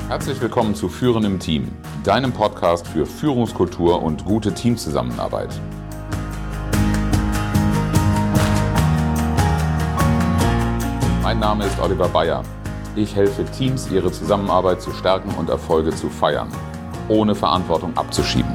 Herzlich willkommen zu Führen im Team, deinem Podcast für Führungskultur und gute Teamzusammenarbeit. Mein Name ist Oliver Bayer. Ich helfe Teams, ihre Zusammenarbeit zu stärken und Erfolge zu feiern, ohne Verantwortung abzuschieben.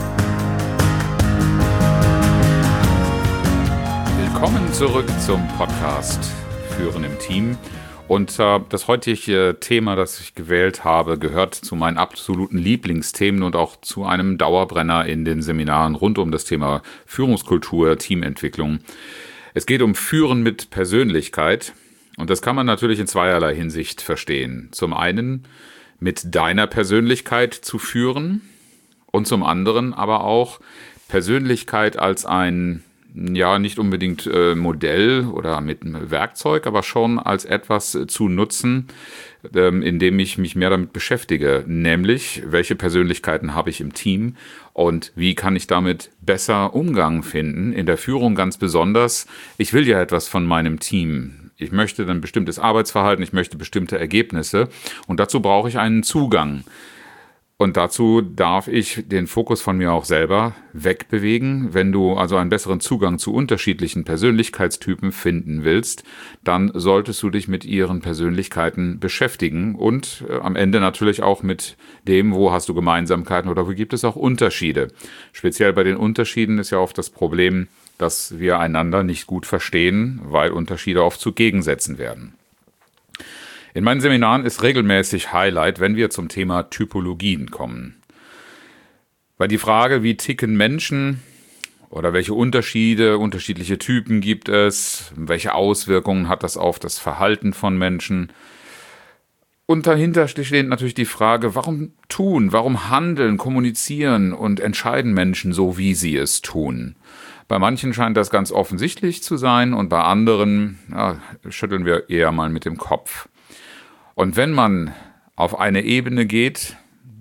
Willkommen zurück zum Podcast Führen im Team. Und das heutige Thema, das ich gewählt habe, gehört zu meinen absoluten Lieblingsthemen und auch zu einem Dauerbrenner in den Seminaren rund um das Thema Führungskultur, Teamentwicklung. Es geht um Führen mit Persönlichkeit und das kann man natürlich in zweierlei Hinsicht verstehen. Zum einen mit deiner Persönlichkeit zu führen und zum anderen aber auch Persönlichkeit als ein nicht unbedingt Modell oder mit einem Werkzeug, aber schon als etwas zu nutzen, indem ich mich mehr damit beschäftige, nämlich welche Persönlichkeiten habe ich im Team und wie kann ich damit besser Umgang finden, in der Führung ganz besonders. Ich will ja etwas von meinem Team. Ich möchte ein bestimmtes Arbeitsverhalten, ich möchte bestimmte Ergebnisse und dazu brauche ich einen Zugang. Und dazu darf ich den Fokus von mir auch selber wegbewegen. Wenn du also einen besseren Zugang zu unterschiedlichen Persönlichkeitstypen finden willst, dann solltest du dich mit ihren Persönlichkeiten beschäftigen und am Ende natürlich auch mit dem, wo hast du Gemeinsamkeiten oder wo gibt es auch Unterschiede. Speziell bei den Unterschieden ist ja oft das Problem, dass wir einander nicht gut verstehen, weil Unterschiede oft zu Gegensätzen werden. In meinen Seminaren ist regelmäßig Highlight, wenn wir zum Thema Typologien kommen. Weil die Frage, wie ticken Menschen oder welche unterschiedliche Typen gibt es, welche Auswirkungen hat das auf das Verhalten von Menschen? Und dahinter steht natürlich die Frage, warum handeln, kommunizieren und entscheiden Menschen so, wie sie es tun? Bei manchen scheint das ganz offensichtlich zu sein und bei anderen schütteln wir eher mal mit dem Kopf. Und wenn man auf eine Ebene geht,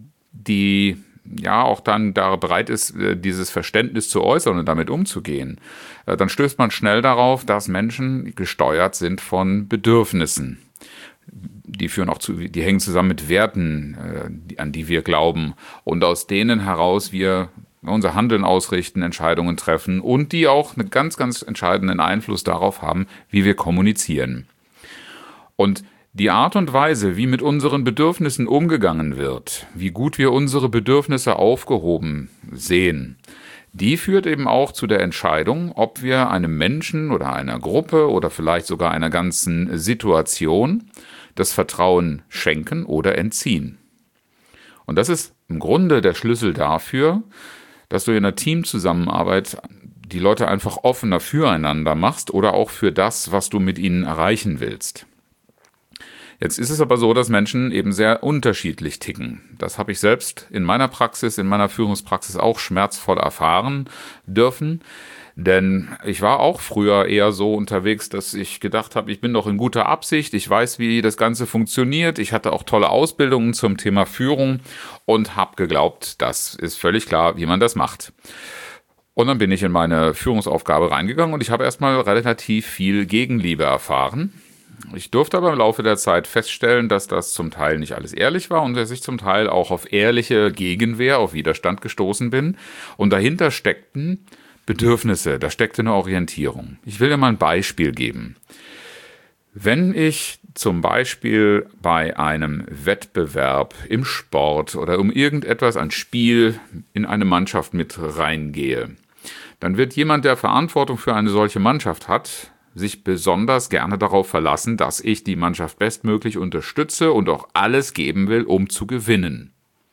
die auch dann da bereit ist, dieses Verständnis zu äußern und damit umzugehen, dann stößt man schnell darauf, dass Menschen gesteuert sind von Bedürfnissen. Die hängen zusammen mit Werten, an die wir glauben und aus denen heraus wir unser Handeln ausrichten, Entscheidungen treffen und die auch einen ganz, ganz entscheidenden Einfluss darauf haben, wie wir kommunizieren. Und die Art und Weise, wie mit unseren Bedürfnissen umgegangen wird, wie gut wir unsere Bedürfnisse aufgehoben sehen, die führt eben auch zu der Entscheidung, ob wir einem Menschen oder einer Gruppe oder vielleicht sogar einer ganzen Situation das Vertrauen schenken oder entziehen. Und das ist im Grunde der Schlüssel dafür, dass du in einer Teamzusammenarbeit die Leute einfach offener füreinander machst oder auch für das, was du mit ihnen erreichen willst. Jetzt ist es aber so, dass Menschen eben sehr unterschiedlich ticken. Das habe ich selbst in meiner Führungspraxis auch schmerzvoll erfahren dürfen. Denn ich war auch früher eher so unterwegs, dass ich gedacht habe, ich bin doch in guter Absicht, ich weiß, wie das Ganze funktioniert. Ich hatte auch tolle Ausbildungen zum Thema Führung und habe geglaubt, das ist völlig klar, wie man das macht. Und dann bin ich in meine Führungsaufgabe reingegangen und ich habe erstmal relativ viel Gegenliebe erfahren. Ich durfte aber im Laufe der Zeit feststellen, dass das zum Teil nicht alles ehrlich war und dass ich zum Teil auch auf ehrliche Gegenwehr, auf Widerstand gestoßen bin. Und dahinter steckten Bedürfnisse, da steckte eine Orientierung. Ich will dir mal ein Beispiel geben. Wenn ich zum Beispiel bei einem Wettbewerb im Sport oder um irgendetwas, ein Spiel in eine Mannschaft mit reingehe, dann wird jemand, der Verantwortung für eine solche Mannschaft hat, sich besonders gerne darauf verlassen, dass ich die Mannschaft bestmöglich unterstütze und auch alles geben will, um zu gewinnen.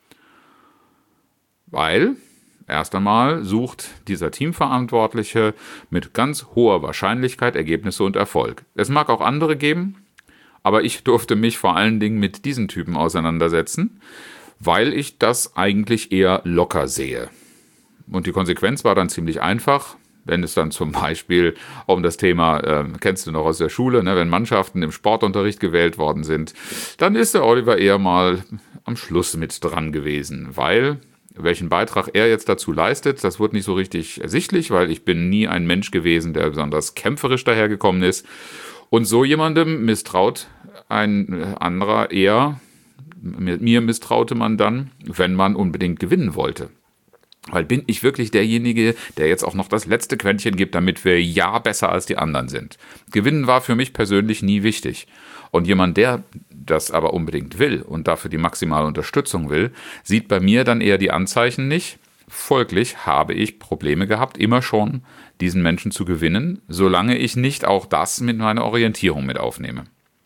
Weil erst einmal sucht dieser Teamverantwortliche mit ganz hoher Wahrscheinlichkeit Ergebnisse und Erfolg. Es mag auch andere geben, aber ich durfte mich vor allen Dingen mit diesen Typen auseinandersetzen, weil ich das eigentlich eher locker sehe. Und die Konsequenz war dann ziemlich einfach. Wenn es dann zum Beispiel um das Thema, kennst du noch aus der Schule, wenn Mannschaften im Sportunterricht gewählt worden sind, dann ist der Oliver eher mal am Schluss mit dran gewesen, weil welchen Beitrag er jetzt dazu leistet, das wurde nicht so richtig ersichtlich, weil ich bin nie ein Mensch gewesen, der besonders kämpferisch dahergekommen ist. Und so jemandem misstraut ein anderer eher mir misstraute man dann, wenn man unbedingt gewinnen wollte. Weil bin ich wirklich derjenige, der jetzt auch noch das letzte Quäntchen gibt, damit wir ja besser als die anderen sind. Gewinnen war für mich persönlich nie wichtig. Und jemand, der das aber unbedingt will und dafür die maximale Unterstützung will, sieht bei mir dann eher die Anzeichen nicht. Folglich habe ich Probleme gehabt, immer schon diesen Menschen zu gewinnen, solange ich nicht auch das mit meiner Orientierung mit aufnehme.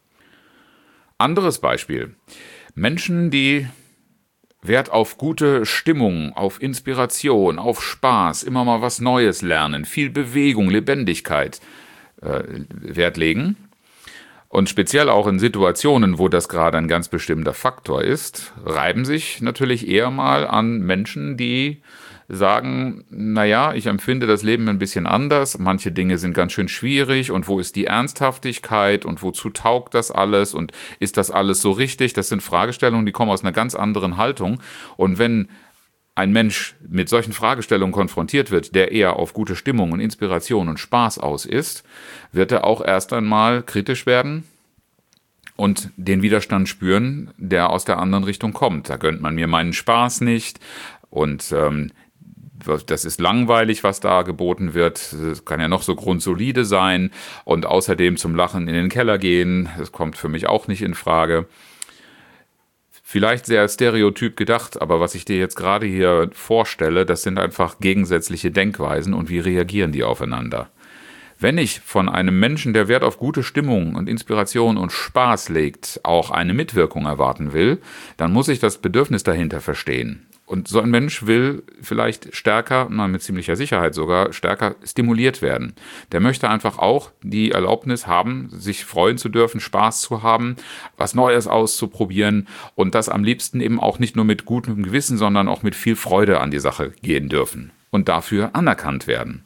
Anderes Beispiel. Menschen, die Wert auf gute Stimmung, auf Inspiration, auf Spaß, immer mal was Neues lernen, viel Bewegung, Lebendigkeit Wert legen. Und speziell auch in Situationen, wo das gerade ein ganz bestimmter Faktor ist, reiben sich natürlich eher mal an Menschen, die sagen, naja, ich empfinde das Leben ein bisschen anders, manche Dinge sind ganz schön schwierig und wo ist die Ernsthaftigkeit und wozu taugt das alles und ist das alles so richtig? Das sind Fragestellungen, die kommen aus einer ganz anderen Haltung. Und wenn ein Mensch mit solchen Fragestellungen konfrontiert wird, der eher auf gute Stimmung und Inspiration und Spaß aus ist, wird er auch erst einmal kritisch werden und den Widerstand spüren, der aus der anderen Richtung kommt. Da gönnt man mir meinen Spaß nicht und das ist langweilig, was da geboten wird. Das kann ja noch so grundsolide sein und außerdem zum Lachen in den Keller gehen. Das kommt für mich auch nicht in Frage. Vielleicht sehr stereotyp gedacht, aber was ich dir jetzt gerade hier vorstelle, das sind einfach gegensätzliche Denkweisen und wie reagieren die aufeinander. Wenn ich von einem Menschen, der Wert auf gute Stimmung und Inspiration und Spaß legt, auch eine Mitwirkung erwarten will, dann muss ich das Bedürfnis dahinter verstehen. Und so ein Mensch will vielleicht stärker, mit ziemlicher Sicherheit sogar, stärker stimuliert werden. Der möchte einfach auch die Erlaubnis haben, sich freuen zu dürfen, Spaß zu haben, was Neues auszuprobieren und das am liebsten eben auch nicht nur mit gutem Gewissen, sondern auch mit viel Freude an die Sache gehen dürfen und dafür anerkannt werden.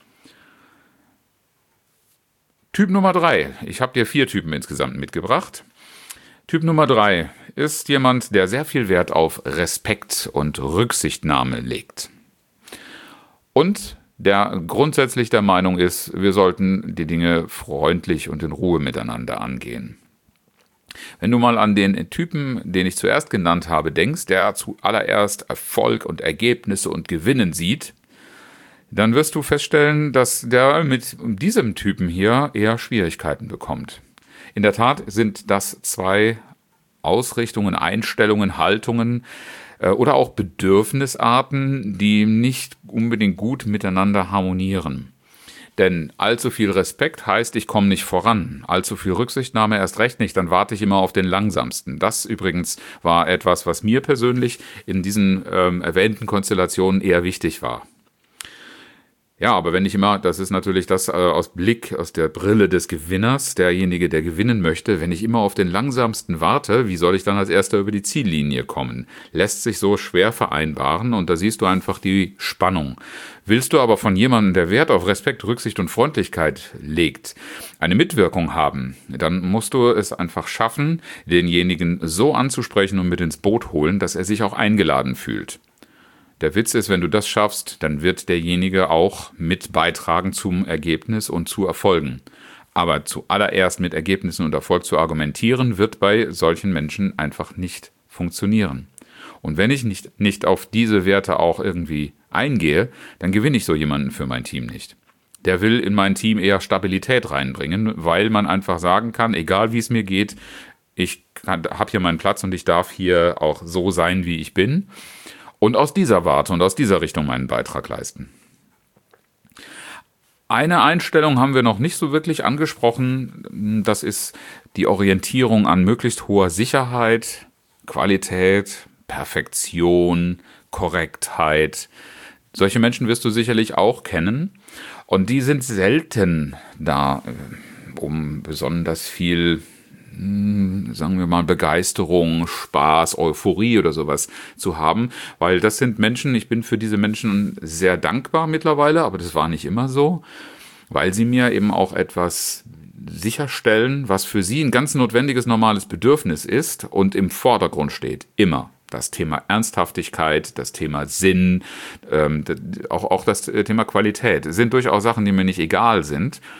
Typ Nummer 3. Ich habe dir 4 Typen insgesamt mitgebracht. Typ Nummer 3 ist jemand, der sehr viel Wert auf Respekt und Rücksichtnahme legt. Und der grundsätzlich der Meinung ist, wir sollten die Dinge freundlich und in Ruhe miteinander angehen. Wenn du mal an den Typen, den ich zuerst genannt habe, denkst, der zuallererst Erfolg und Ergebnisse und Gewinnen sieht, dann wirst du feststellen, dass der mit diesem Typen hier eher Schwierigkeiten bekommt. In der Tat sind das 2 Ausrichtungen, Einstellungen, Haltungen oder auch Bedürfnisarten, die nicht unbedingt gut miteinander harmonieren. Denn allzu viel Respekt heißt, ich komme nicht voran. Allzu viel Rücksichtnahme erst recht nicht, dann warte ich immer auf den Langsamsten. Das übrigens war etwas, was mir persönlich in diesen erwähnten Konstellationen eher wichtig war. Ja, aber wenn ich immer, das ist natürlich das aus der Brille des Gewinners, derjenige, der gewinnen möchte, wenn ich immer auf den Langsamsten warte, wie soll ich dann als Erster über die Ziellinie kommen? Lässt sich so schwer vereinbaren und da siehst du einfach die Spannung. Willst du aber von jemandem, der Wert auf Respekt, Rücksicht und Freundlichkeit legt, eine Mitwirkung haben, dann musst du es einfach schaffen, denjenigen so anzusprechen und mit ins Boot holen, dass er sich auch eingeladen fühlt. Der Witz ist, wenn du das schaffst, dann wird derjenige auch mit beitragen zum Ergebnis und zu Erfolgen. Aber zuallererst mit Ergebnissen und Erfolg zu argumentieren, wird bei solchen Menschen einfach nicht funktionieren. Und wenn ich nicht auf diese Werte auch irgendwie eingehe, dann gewinne ich so jemanden für mein Team nicht. Der will in mein Team eher Stabilität reinbringen, weil man einfach sagen kann, egal wie es mir geht, ich habe hier meinen Platz und ich darf hier auch so sein, wie ich bin. Und aus dieser Warte und aus dieser Richtung meinen Beitrag leisten. Eine Einstellung haben wir noch nicht so wirklich angesprochen. Das ist die Orientierung an möglichst hoher Sicherheit, Qualität, Perfektion, Korrektheit. Solche Menschen wirst du sicherlich auch kennen. Und die sind selten da, um besonders viel, sagen wir mal, Begeisterung, Spaß, Euphorie oder sowas zu haben, weil das sind Menschen, ich bin für diese Menschen sehr dankbar mittlerweile, aber das war nicht immer so, weil sie mir eben auch etwas sicherstellen, was für sie ein ganz notwendiges, normales Bedürfnis ist und im Vordergrund steht, immer. Das Thema Ernsthaftigkeit, das Thema Sinn, auch das Thema Qualität sind durchaus Sachen, die mir nicht egal sind.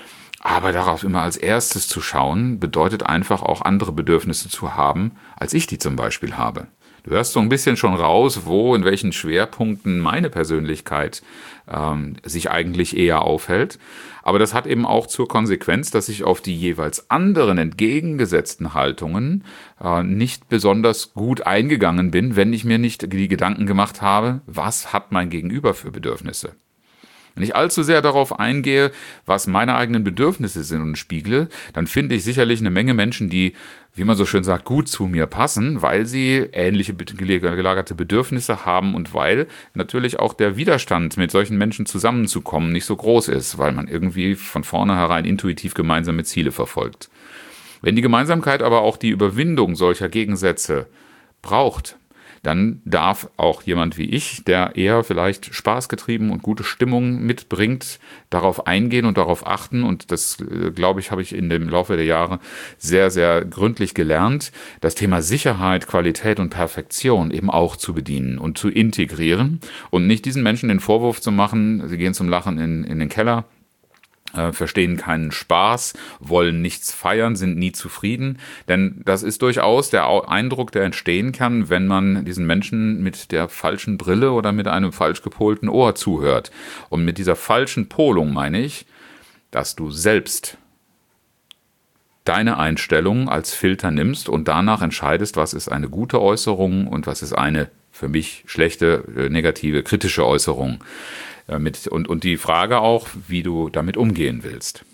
Aber darauf immer als erstes zu schauen, bedeutet einfach auch andere Bedürfnisse zu haben, als ich die zum Beispiel habe. Du hörst so ein bisschen schon raus, wo, in welchen Schwerpunkten meine Persönlichkeit sich eigentlich eher aufhält. Aber das hat eben auch zur Konsequenz, dass ich auf die jeweils anderen entgegengesetzten Haltungen nicht besonders gut eingegangen bin, wenn ich mir nicht die Gedanken gemacht habe, was hat mein Gegenüber für Bedürfnisse. Wenn ich allzu sehr darauf eingehe, was meine eigenen Bedürfnisse sind und spiegle, dann finde ich sicherlich eine Menge Menschen, die, wie man so schön sagt, gut zu mir passen, weil sie ähnliche gelagerte Bedürfnisse haben und weil natürlich auch der Widerstand, mit solchen Menschen zusammenzukommen, nicht so groß ist, weil man irgendwie von vornherein intuitiv gemeinsame Ziele verfolgt. Wenn die Gemeinsamkeit aber auch die Überwindung solcher Gegensätze braucht, dann darf auch jemand wie ich, der eher vielleicht spaßgetrieben und gute Stimmung mitbringt, darauf eingehen und darauf achten. Und das, glaube ich, habe ich in dem Laufe der Jahre sehr, sehr gründlich gelernt, das Thema Sicherheit, Qualität und Perfektion eben auch zu bedienen und zu integrieren und nicht diesen Menschen den Vorwurf zu machen, sie gehen zum Lachen in den Keller, verstehen keinen Spaß, wollen nichts feiern, sind nie zufrieden. Denn das ist durchaus der Eindruck, der entstehen kann, wenn man diesen Menschen mit der falschen Brille oder mit einem falsch gepolten Ohr zuhört. Und mit dieser falschen Polung meine ich, dass du selbst deine Einstellung als Filter nimmst und danach entscheidest, was ist eine gute Äußerung und was ist eine für mich schlechte, negative, kritische Äußerung. Und die Frage auch, wie du damit umgehen willst.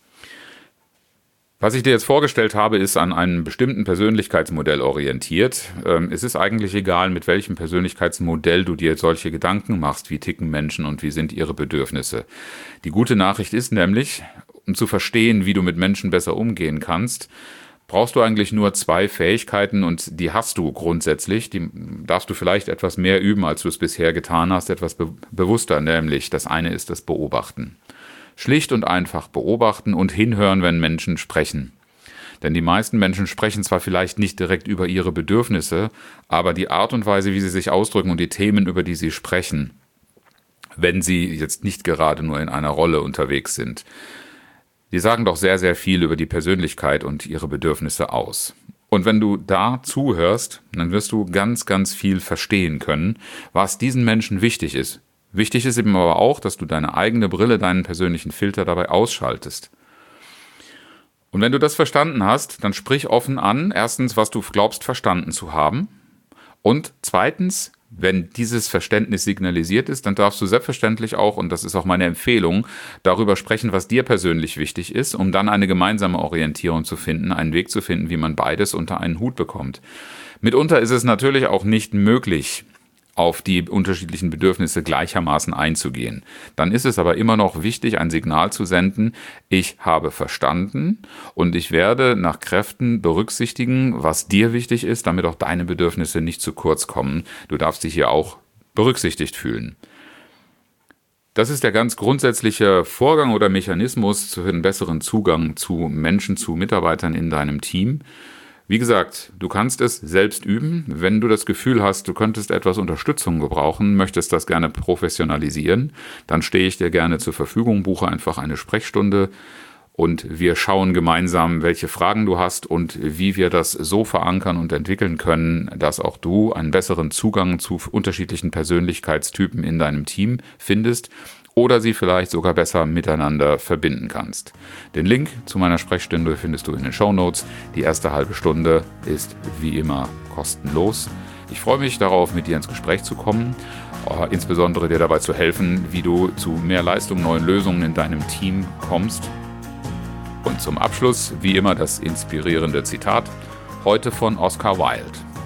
Was ich dir jetzt vorgestellt habe, ist an einem bestimmten Persönlichkeitsmodell orientiert. Es ist eigentlich egal, mit welchem Persönlichkeitsmodell du dir solche Gedanken machst, wie ticken Menschen und wie sind ihre Bedürfnisse. Die gute Nachricht ist nämlich, um zu verstehen, wie du mit Menschen besser umgehen kannst, brauchst du eigentlich nur 2 Fähigkeiten und die hast du grundsätzlich. Die darfst du vielleicht etwas mehr üben, als du es bisher getan hast, etwas bewusster, nämlich das eine ist das Beobachten. Schlicht und einfach beobachten und hinhören, wenn Menschen sprechen. Denn die meisten Menschen sprechen zwar vielleicht nicht direkt über ihre Bedürfnisse, aber die Art und Weise, wie sie sich ausdrücken und die Themen, über die sie sprechen, wenn sie jetzt nicht gerade nur in einer Rolle unterwegs sind, die sagen doch sehr, sehr viel über die Persönlichkeit und ihre Bedürfnisse aus. Und wenn du da zuhörst, dann wirst du ganz, ganz viel verstehen können, was diesen Menschen wichtig ist. Wichtig ist eben aber auch, dass du deine eigene Brille, deinen persönlichen Filter dabei ausschaltest. Und wenn du das verstanden hast, dann sprich offen an, erstens, was du glaubst verstanden zu haben. Und zweitens, wenn dieses Verständnis signalisiert ist, dann darfst du selbstverständlich auch, und das ist auch meine Empfehlung, darüber sprechen, was dir persönlich wichtig ist, um dann eine gemeinsame Orientierung zu finden, einen Weg zu finden, wie man beides unter einen Hut bekommt. Mitunter ist es natürlich auch nicht möglich, auf die unterschiedlichen Bedürfnisse gleichermaßen einzugehen. Dann ist es aber immer noch wichtig, ein Signal zu senden, ich habe verstanden und ich werde nach Kräften berücksichtigen, was dir wichtig ist, damit auch deine Bedürfnisse nicht zu kurz kommen. Du darfst dich hier auch berücksichtigt fühlen. Das ist der ganz grundsätzliche Vorgang oder Mechanismus für einen besseren Zugang zu Menschen, zu Mitarbeitern in deinem Team. Wie gesagt, du kannst es selbst üben. Wenn du das Gefühl hast, du könntest etwas Unterstützung gebrauchen, möchtest das gerne professionalisieren, dann stehe ich dir gerne zur Verfügung, buche einfach eine Sprechstunde und wir schauen gemeinsam, welche Fragen du hast und wie wir das so verankern und entwickeln können, dass auch du einen besseren Zugang zu unterschiedlichen Persönlichkeitstypen in deinem Team findest oder sie vielleicht sogar besser miteinander verbinden kannst. Den Link zu meiner Sprechstunde findest du in den Shownotes. Die erste halbe Stunde ist wie immer kostenlos. Ich freue mich darauf, mit dir ins Gespräch zu kommen, insbesondere dir dabei zu helfen, wie du zu mehr Leistung, neuen Lösungen in deinem Team kommst. Und zum Abschluss, wie immer, das inspirierende Zitat, heute von Oscar Wilde.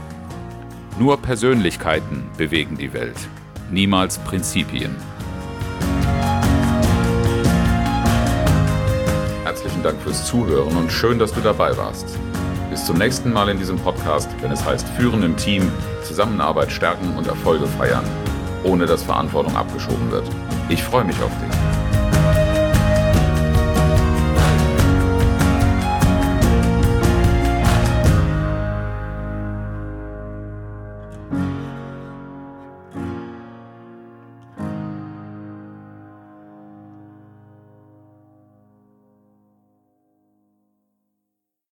Nur Persönlichkeiten bewegen die Welt, niemals Prinzipien. Herzlichen Dank fürs Zuhören und schön, dass du dabei warst. Bis zum nächsten Mal in diesem Podcast, wenn es heißt Führen im Team, Zusammenarbeit stärken und Erfolge feiern, ohne dass Verantwortung abgeschoben wird. Ich freue mich auf dich.